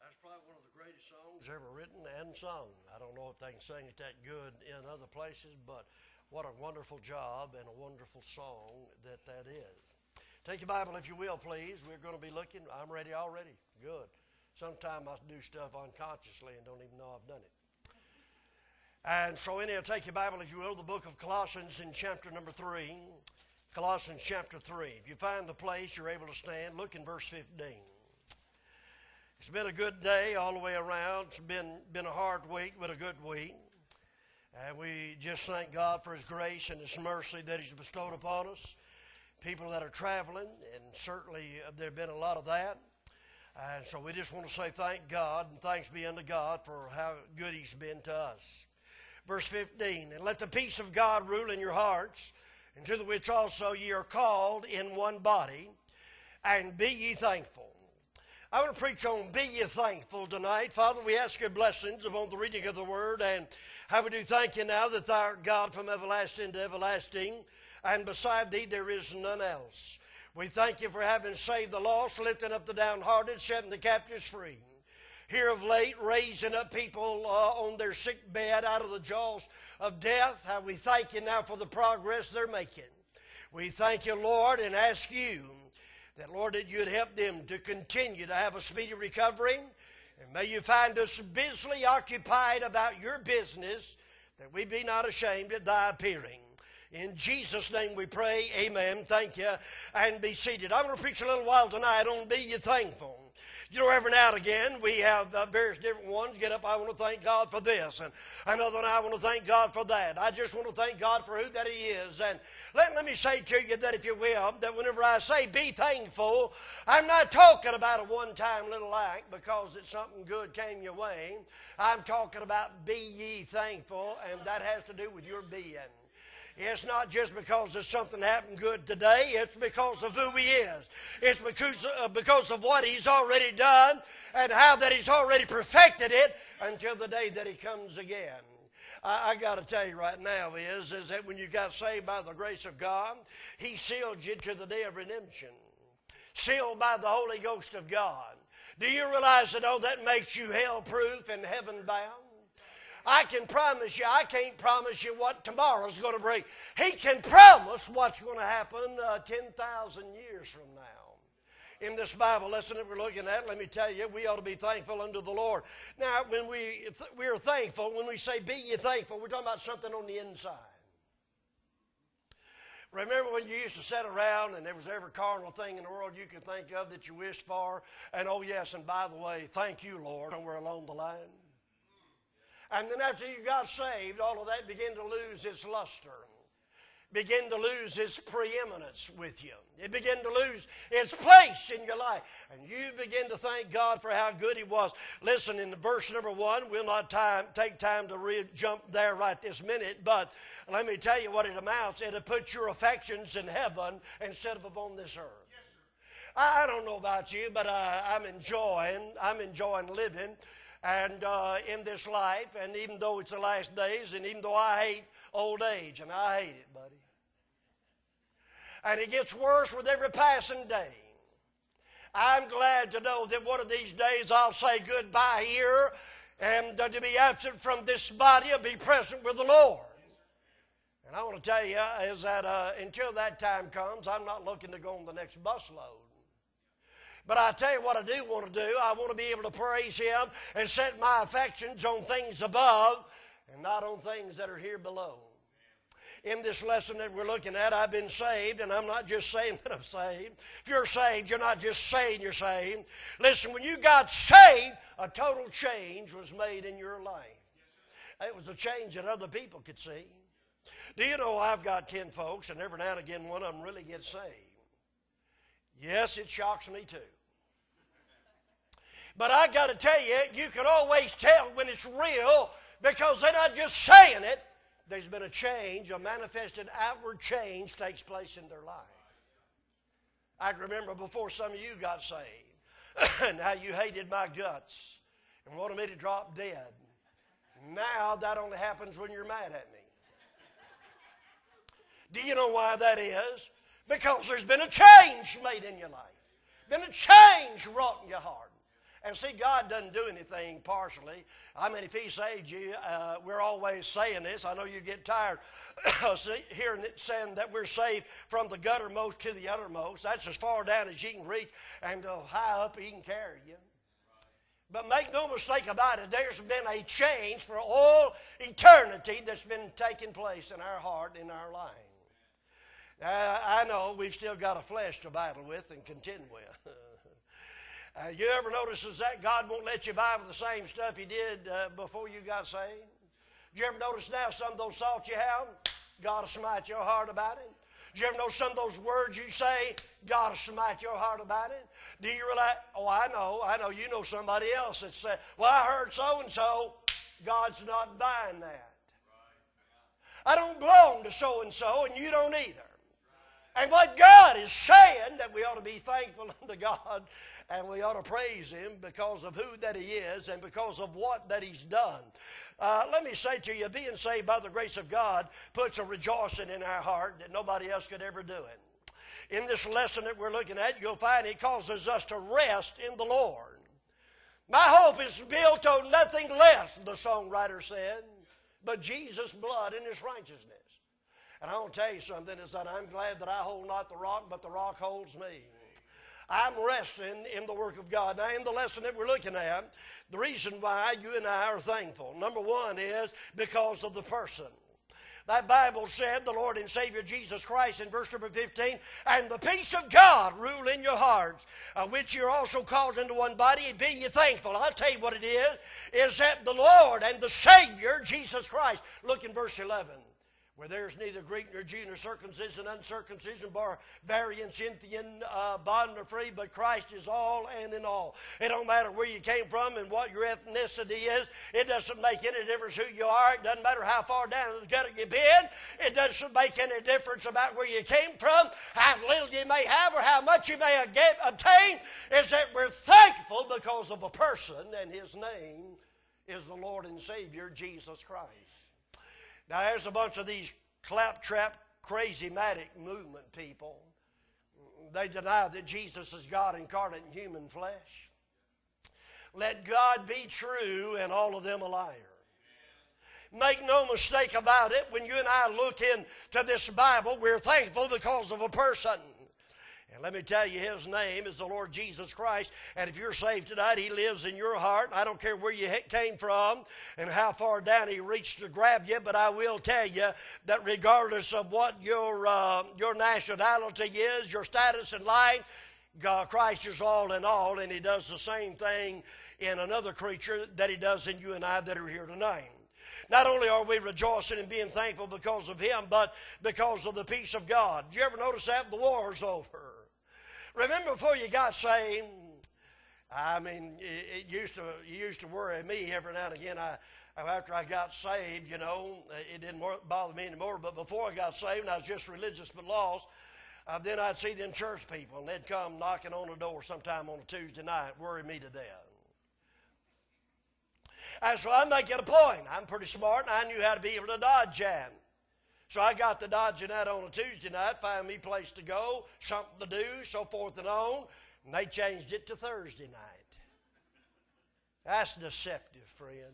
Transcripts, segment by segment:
That's probably one of the greatest songs ever written and sung. I don't know if they can sing it that good in other places, but what a wonderful job and a wonderful song that is. Take your Bible, if you will, please. We're going to be looking. I'm ready already. Good. Sometimes I do stuff unconsciously and don't even know I've done it. And so anyhow, take your Bible, if you will, the book of Colossians in chapter number 3. Colossians chapter 3. If you find the place, you're able to stand. Look in verse 15. It's been a good day all the way around. It's been a hard week, but a good week. And we just thank God for His grace and His mercy that He's bestowed upon us. People that are traveling, and certainly there have been a lot of that. And so we just want to say thank God and thanks be unto God for how good He's been to us. Verse 15, and let the peace of God rule in your hearts, and to the which also ye are called in one body, and be ye thankful. I want to preach on be ye thankful tonight. Father, we ask your blessings upon the reading of the word, and how we do thank you now that thou art God from everlasting to everlasting, and beside thee there is none else. We thank you for having saved the lost, lifting up the downhearted, setting the captives free. Here of late, raising up people on their sick bed out of the jaws of death. How we thank you now for the progress they're making. We thank you, Lord, and ask you that, Lord, that you'd help them to continue to have a speedy recovery. And may you find us busily occupied about your business, that we be not ashamed at thy appearing. In Jesus' name we pray, amen. Thank you, and be seated. I'm going to preach a little while tonight on be ye thankful. You know, every now and again, we have various different ones. Get up, I want to thank God for this. And another one, I want to thank God for that. I just want to thank God for who that He is. And let me say to you that, if you will, that whenever I say be thankful, I'm not talking about a one-time little act because it's something good came your way. I'm talking about be ye thankful, and that has to do with your being. It's not just because there's something happened good today. It's because of who He is. It's because of what He's already done and how that He's already perfected it until the day that He comes again. I got to tell you right now is that when you got saved by the grace of God, He sealed you to the day of redemption. Sealed by the Holy Ghost of God. Do you realize that, that makes you hell-proof and heaven-bound? I can promise you, I can't promise you what tomorrow's going to bring. He can promise what's going to happen 10,000 years from now. In this Bible lesson that we're looking at, let me tell you, we ought to be thankful unto the Lord. Now, when we're thankful, when we say be ye thankful, we're talking about something on the inside. Remember when you used to sit around and there was every carnal thing in the world you could think of that you wished for? And oh yes, and by the way, thank you, Lord, somewhere along the line. And then after you got saved, all of that began to lose its luster, began to lose its preeminence with you. It began to lose its place in your life. And you begin to thank God for how good He was. Listen, in verse number 1, we'll not take time to jump there right this minute, but let me tell you what it amounts. It'll put your affections in heaven instead of upon this earth. Yes, sir. I don't know about you, but I'm enjoying living. And in this life, and even though it's the last days, and even though I hate old age, and I hate it, buddy. And it gets worse with every passing day. I'm glad to know that one of these days I'll say goodbye here, and to be absent from this body and be present with the Lord. And I want to tell you is that until that time comes, I'm not looking to go on the next busload. But I tell you what I do want to do. I want to be able to praise Him and set my affections on things above and not on things that are here below. In this lesson that we're looking at, I've been saved, and I'm not just saying that I'm saved. If you're saved, you're not just saying you're saved. Listen, when you got saved, a total change was made in your life. It was a change that other people could see. Do you know I've got 10 folks, and every now and again one of them really gets saved. Yes, it shocks me too. But I got to tell you, you can always tell when it's real because they're not just saying it. There's been a change, a manifested outward change takes place in their life. I can remember before some of you got saved and how you hated my guts and wanted me to drop dead. Now that only happens when you're mad at me. Do you know why that is? Because there's been a change made in your life. Been a change wrought in your heart. And see, God doesn't do anything partially. I mean, if He saved you, we're always saying this. I know you get tired of hearing it saying that we're saved from the guttermost to the uttermost. That's as far down as you can reach, and high up He can carry you. But make no mistake about it, there's been a change for all eternity that's been taking place in our heart, in our life. I know we've still got a flesh to battle with and contend with. You ever notice that God won't let you buy with the same stuff He did before you got saved? Did you ever notice now some of those thoughts you have, God will smite your heart about it? Did you ever know some of those words you say, God will smite your heart about it? Do you realize, oh, I know, you know somebody else that said, well, I heard so-and-so, God's not buying that. I don't belong to so-and-so, and you don't either. And what God is saying, that we ought to be thankful unto God, and we ought to praise Him because of who that He is and because of what that He's done. Let me say to you, being saved by the grace of God puts a rejoicing in our heart that nobody else could ever do it. In this lesson that we're looking at, you'll find it causes us to rest in the Lord. My hope is built on nothing less, the songwriter said, but Jesus' blood and His righteousness. And I want to tell you something, is that I'm glad that I hold not the rock, but the rock holds me. I'm resting in the work of God. Now, in the lesson that we're looking at, the reason why you and I are thankful, number one, is because of the person. That Bible said, the Lord and Savior Jesus Christ, in verse number 15, and the peace of God rule in your hearts, which you're also called into one body, and be ye thankful. I'll tell you what it is that the Lord and the Savior, Jesus Christ, look in verse 11. Where there's neither Greek nor Jew nor circumcision, uncircumcision, barbarian, Scythian, bond nor free, but Christ is all and in all. It don't matter where you came from and what your ethnicity is. It doesn't make any difference who you are. It doesn't matter how far down the gutter you've been. It doesn't make any difference about where you came from, how little you may have or how much you may obtain. Is that we're thankful because of a person, and His name is the Lord and Savior, Jesus Christ. Now, there's a bunch of these claptrap, crazy-matic movement people. They deny that Jesus is God incarnate in human flesh. Let God be true and all of them a liar. Make no mistake about it, when you and I look into this Bible, we're thankful because of a person. And let me tell you, His name is the Lord Jesus Christ. And if you're saved tonight, He lives in your heart. I don't care where you came from and how far down He reached to grab you, but I will tell you that regardless of what your nationality is, your status in life, God, Christ is all in all, and He does the same thing in another creature that He does in you and I that are here tonight. Not only are we rejoicing and being thankful because of Him, but because of the peace of God. Did you ever notice that? The war's over. Remember before you got saved, I mean, it used to worry me every now and again. After I got saved, it didn't bother me anymore. But before I got saved, and I was just religious but lost, then I'd see them church people, and they'd come knocking on the door sometime on a Tuesday night, worry me to death. And so I make it a point. I'm pretty smart, and I knew how to be able to dodge that. So I got to dodging that on a Tuesday night, find me a place to go, something to do, so forth and on. And they changed it to Thursday night. That's deceptive, friend.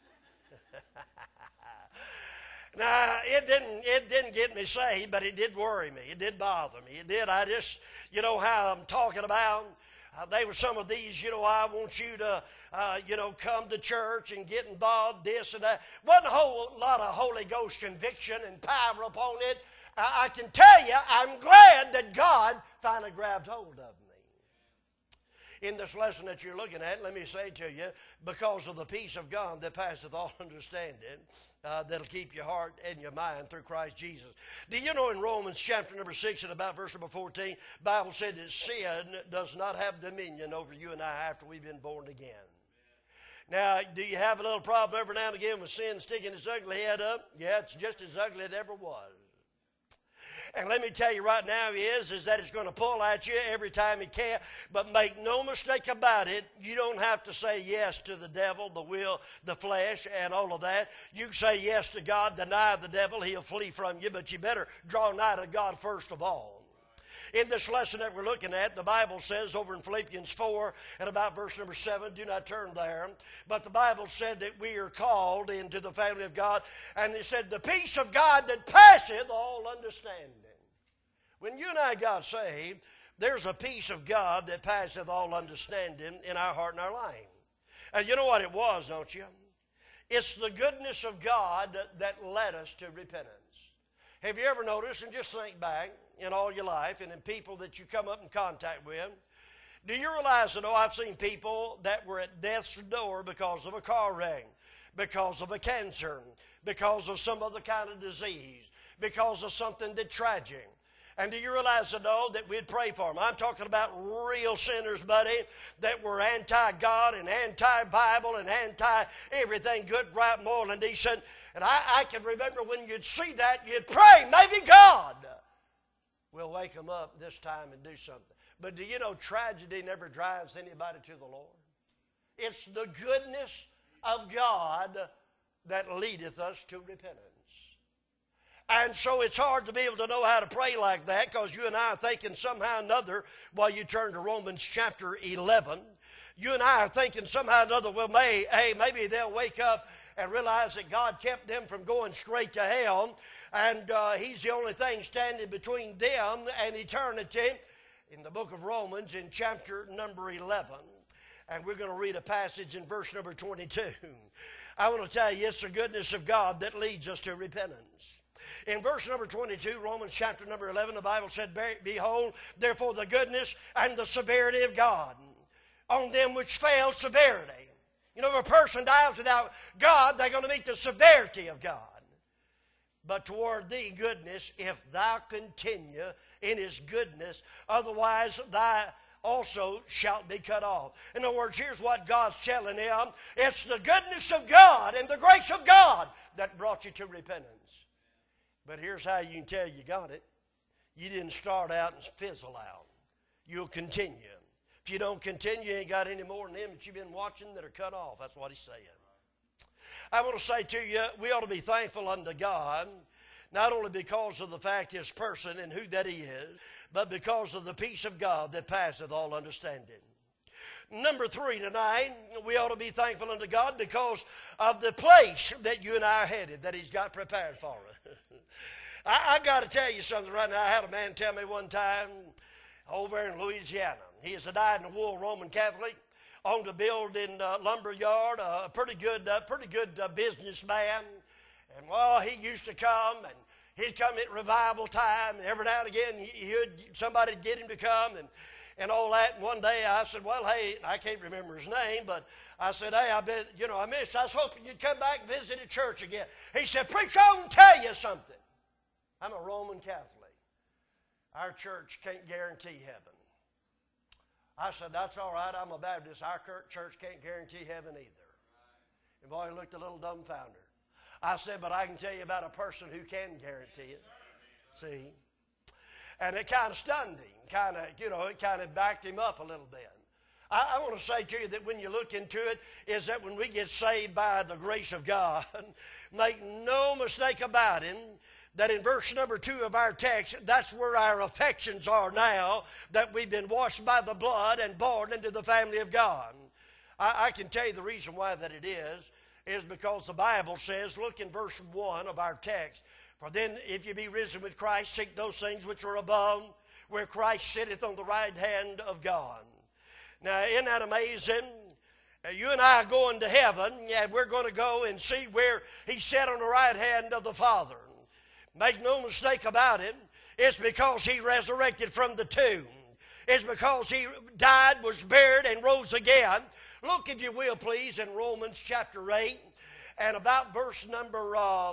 Now, it didn't get me saved, but it did worry me. It did bother me. It did. I just, how I'm talking about. They were some of these, I want you to, come to church and get involved, this and that. Wasn't a whole lot of Holy Ghost conviction and power upon it. I can tell you, I'm glad that God finally grabbed hold of me. In this lesson that you're looking at, let me say to you, because of the peace of God that passeth all understanding, that'll keep your heart and your mind through Christ Jesus. Do you know in Romans chapter number 6 and about verse number 14, the Bible said that sin does not have dominion over you and I after we've been born again. Now, do you have a little problem every now and again with sin sticking its ugly head up? Yeah, it's just as ugly as it ever was. And let me tell you right now is that it's going to pull at you every time it can. But make no mistake about it, you don't have to say yes to the devil, the will, the flesh, and all of that. You can say yes to God, deny the devil, he'll flee from you, but you better draw nigh to God first of all. In this lesson that we're looking at, the Bible says over in Philippians 4 and about verse number 7, do not turn there, but the Bible said that we are called into the family of God, and it said, the peace of God that passeth all understanding. When you and I got saved, there's a peace of God that passeth all understanding in our heart and our life. And you know what it was, don't you? It's the goodness of God that led us to repentance. Have you ever noticed, and just think back in all your life and in people that you come up in contact with, do you realize that, I've seen people that were at death's door because of a car wreck, because of a cancer, because of some other kind of disease, because of something that's tragic. And do you realize that we'd pray for them? I'm talking about real sinners, buddy, that were anti-God and anti-Bible and anti-everything good, right, moral, and decent. And I can remember when you'd see that, you'd pray, maybe God will wake them up this time and do something. But do you know tragedy never drives anybody to the Lord? It's the goodness of God that leadeth us to repentance. And so it's hard to be able to know how to pray like that, because you and I are thinking somehow or another, while you turn to Romans chapter 11, you and I are thinking somehow or another, well, maybe they'll wake up and realize that God kept them from going straight to hell, and He's the only thing standing between them and eternity. In the book of Romans, in chapter number 11, and we're going to read a passage in verse number 22. I want to tell you, it's the goodness of God that leads us to repentance. In verse number 22, Romans chapter number 11, the Bible said, behold, therefore the goodness and the severity of God on them which fail severity. You know, if a person dies without God, they're going to meet the severity of God. But toward thee goodness, if thou continue in His goodness, otherwise thou also shalt be cut off. In other words, here's what God's telling them. It's the goodness of God and the grace of God that brought you to repentance. But here's how you can tell you got it. You didn't start out and fizzle out. You'll continue. If you don't continue, you ain't got any more than them that you've been watching that are cut off. That's what He's saying. I want to say to you, we ought to be thankful unto God, not only because of the fact His person and who that He is, but because of the peace of God that passeth all understanding. Number 3 tonight, we ought to be thankful unto God because of the place that you and I are headed, that He's got prepared for us. I got to tell you something right now. I had a man tell me one time over in Louisiana. He is a dyed-in-the-wool Roman Catholic, owned a building lumber yard, a pretty good businessman. And well, he used to come, and he'd come at revival time, and every now and again somebody'd get him to come and all that. And one day I said, well, hey, I can't remember his name, but I said, hey, I was hoping you'd come back and visit a church again. He said, preacher, I want to tell you something. I'm a Roman Catholic. Our church can't guarantee heaven. I said, that's all right, I'm a Baptist. Our church can't guarantee heaven either. And boy, he looked a little dumbfounded. I said, but I can tell you about a person who can guarantee it. See? And it kind of stunned him. It kind of backed him up a little bit. I want to say to you that when you look into it, is that when we get saved by the grace of God, make no mistake about it, that in verse number 2 of our text, that's where our affections are now, that we've been washed by the blood and born into the family of God. I can tell you the reason why that it is because the Bible says, look in verse 1 of our text, for then if you be risen with Christ, seek those things which are above, where Christ sitteth on the right hand of God. Now, isn't that amazing? You and I are going to heaven, and we're going to go and see where He sat on the right hand of the Father. Make no mistake about it, it's because He resurrected from the tomb. It's because He died, was buried, and rose again. Look, if you will, please, in Romans chapter 8, and about verse number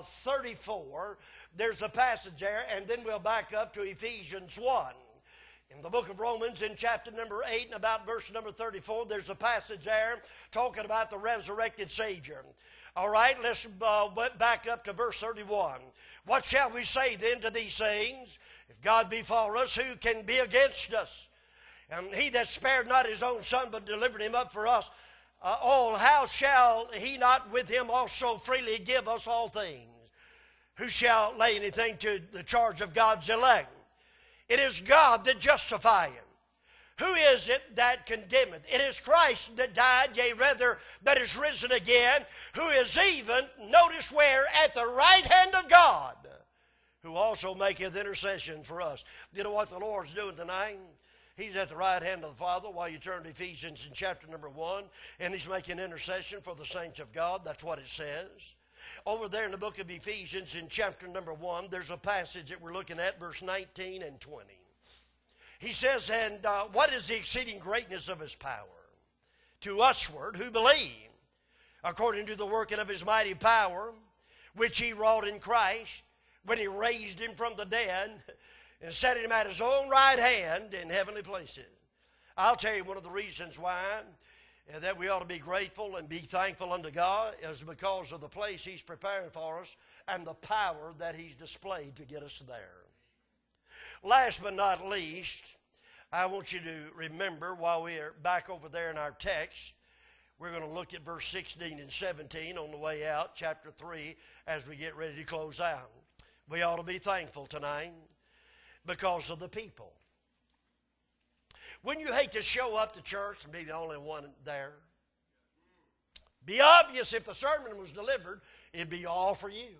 34, there's a passage there, and then we'll back up to Ephesians 1. In the book of Romans, in chapter number 8, and about verse number 34, there's a passage there talking about the resurrected Savior. All right, let's back up to verse 31. What shall we say then to these things? If God be for us, who can be against us? And He that spared not His own Son, but delivered Him up for us all, how shall He not with Him also freely give us all things? Who shall lay anything to the charge of God's elect? It is God that justifieth. Who is it that condemneth? It is Christ that died, yea, rather, that is risen again, who is even, notice where, at the right hand of God, who also maketh intercession for us. You know what the Lord's doing tonight? He's at the right hand of the Father while you turn to Ephesians in chapter number 1, and He's making intercession for the saints of God. That's what it says. Over there in the book of Ephesians in chapter number 1, there's a passage that we're looking at, verse 19 and 20. He says, and what is the exceeding greatness of His power to usward who believe, according to the working of His mighty power, which He wrought in Christ, when He raised Him from the dead, and set Him at His own right hand in heavenly places. I'll tell you one of the reasons why that we ought to be grateful and be thankful unto God is because of the place He's preparing for us and the power that He's displayed to get us there. Last but not least, I want you to remember while we are back over there in our text, we're going to look at verse 16 and 17 on the way out, chapter 3, as we get ready to close out. We ought to be thankful tonight because of the people. Wouldn't you hate to show up to church and be the only one there? Be obvious if the sermon was delivered, it'd be all for you.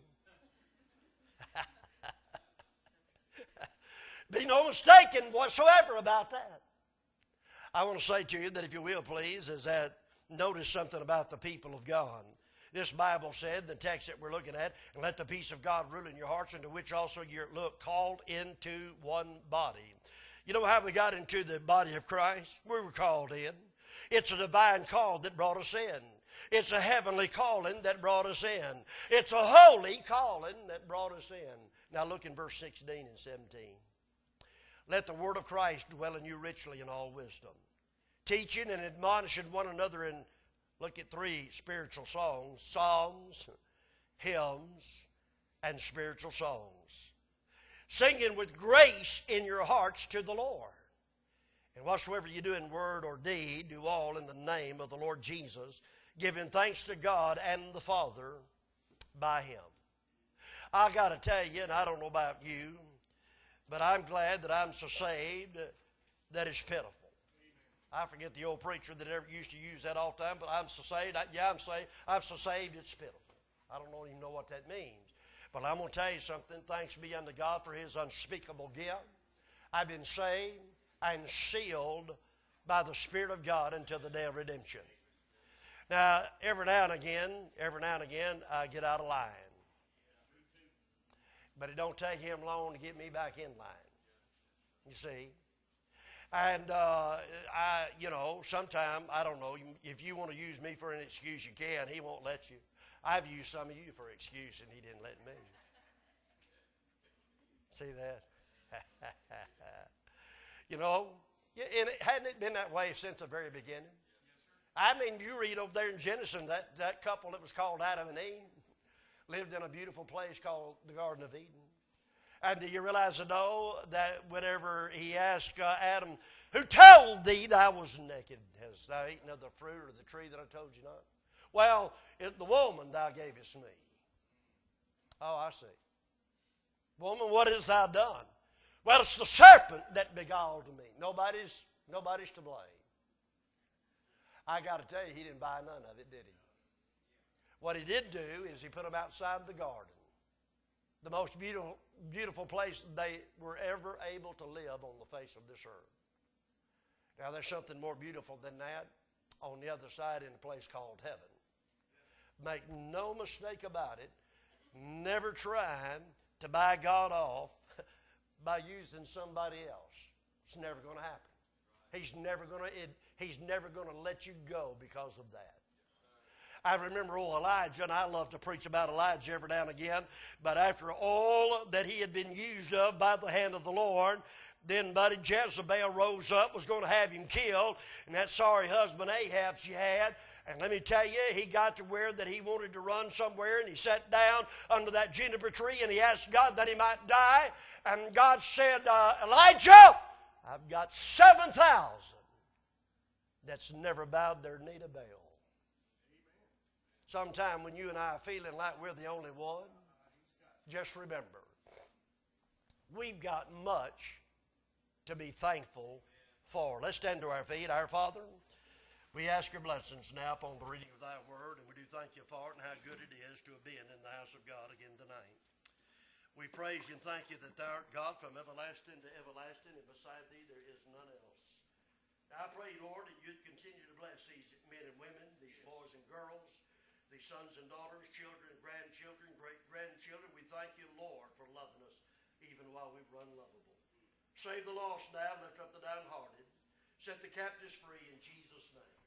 Be no mistaken whatsoever about that. I want to say to you that if you will please, is that notice something about the people of God. This Bible said, the text that we're looking at, and let the peace of God rule in your hearts, into which also you're called into one body. You know how we got into the body of Christ? We were called in. It's a divine call that brought us in. It's a heavenly calling that brought us in. It's a holy calling that brought us in. Now look in verse 16 and 17. Let the word of Christ dwell in you richly in all wisdom, teaching and admonishing one another in, look at 3 spiritual songs, psalms, hymns, and spiritual songs, singing with grace in your hearts to the Lord. And whatsoever you do in word or deed, do all in the name of the Lord Jesus, giving thanks to God and the Father by Him. I got to tell you, and I don't know about you, but I'm glad that I'm so saved that it's pitiful. I forget the old preacher that ever used to use that all the time, but I'm so saved. I'm saved. I'm so saved it's pitiful. I don't even know what that means. But I'm going to tell you something. Thanks be unto God for His unspeakable gift. I've been saved and sealed by the Spirit of God until the day of redemption. Now, every now and again, I get out of line. But it don't take Him long to get me back in line. You see? And, sometime, I don't know, if you want to use me for an excuse, you can. He won't let you. I've used some of you for an excuse, and He didn't let me. See that? And hadn't it been that way since the very beginning? I mean, you read over there in Genesis, that couple that was called Adam and Eve lived in a beautiful place called the Garden of Eden. And do you realize that whenever He asked Adam, who told thee thou was naked? Hast thou eaten of the fruit of the tree that I told you not? Well, the woman thou gavest me. Oh, I see. Woman, what hast thou done? Well, it's the serpent that beguiled me. Nobody's to blame. I got to tell you, He didn't buy none of it, did He? What He did do is He put them outside the garden, the most beautiful place they were ever able to live on the face of this earth. Now, there's something more beautiful than that on the other side in a place called heaven. Make no mistake about it, never trying to buy God off by using somebody else. It's never going to happen. He's never going to let you go because of that. I remember Elijah, and I love to preach about Elijah every now and again, but after all that he had been used of by the hand of the Lord, then buddy Jezebel rose up, was going to have him killed, and that sorry husband Ahab she had. And let me tell you, he got to where that he wanted to run somewhere, and he sat down under that juniper tree, and he asked God that he might die. And God said, Elijah, I've got 7,000 that's never bowed their knee to Baal. Sometime when you and I are feeling like we're the only one, just remember, we've got much to be thankful for. Let's stand to our feet. Our Father, we ask your blessings now upon the reading of thy word, and we do thank you for it and how good it is to have been in the house of God again tonight. We praise you and thank you that thou art God from everlasting to everlasting, and beside thee there is none else. Now I pray, Lord, that you'd continue to bless these men and women, these boys and girls, these sons and daughters, children, grandchildren, great-grandchildren. We thank you, Lord, for loving us even while we were unlovable. Save the lost now, lift up the downhearted, set the captives free in Jesus' name.